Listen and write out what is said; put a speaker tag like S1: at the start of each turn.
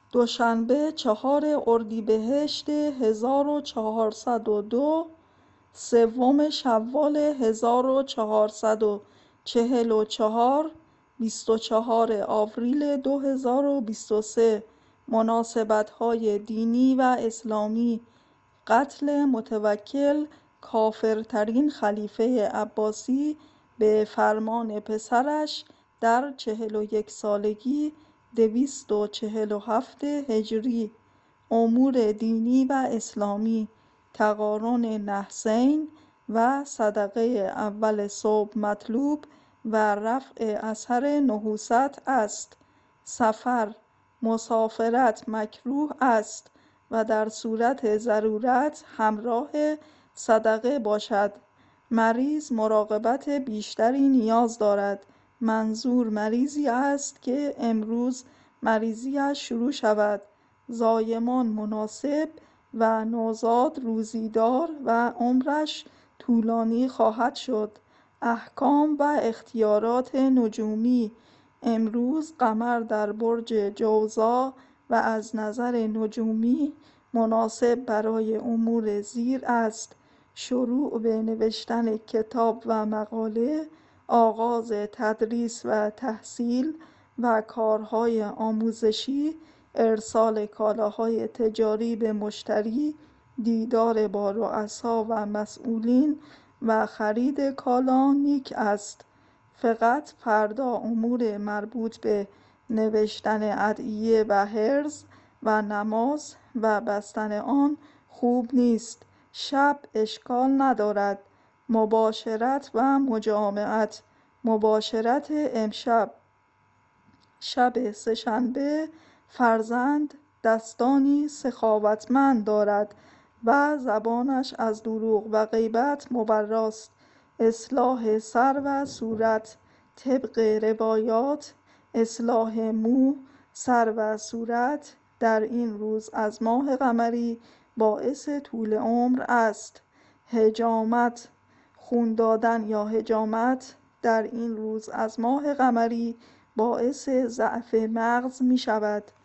S1: دوشنبه 4 اردیبهشت 1402، سوم شوال 1444، 24 آوریل 2023. مناسبت‌های دینی و اسلامی: قتل متوکل، کافرترین خلیفه عباسی، به فرمان پسرش در 41 سالگی 247 هجری. امور دینی و اسلامی: تقارن نحسین و صدقه اول صبح مطلوب و رفع اثر نحوست است. سفر: مسافرت مکروه است و در صورت ضرورت همراه صدقه باشد. مریض مراقبت بیشتری نیاز دارد. منظور مریضی است که امروز مریضیش شروع شود. زایمان مناسب و نوزاد روزیدار و عمرش طولانی خواهد شد. احکام و اختیارات نجومی: امروز قمر در برج جوزا و از نظر نجومی مناسب برای امور زیر است: شروع به نوشتن کتاب و مقاله، آغاز تدریس و تحصیل و کارهای آموزشی، ارسال کالاهای تجاری به مشتری، دیدار با رؤسا و مسئولین و خرید کالا نیک است. فقط فردا امور مربوط به نوشتن ادعیه و حرز و نماز و بستن آن خوب نیست. شب اشکال ندارد. مباشرت و مجامعت: مباشرت امشب، شب سه‌شنبه، فرزند دستانی سخاوتمند دارد و زبانش از دروغ و غیبت مبراست. اصلاح سر و صورت: طبق روایات اصلاح مو، سر و صورت در این روز از ماه قمری باعث طول عمر است. حجامت: خون دادن یا حجامت در این روز از ماه قمری باعث ضعف مغز می شود.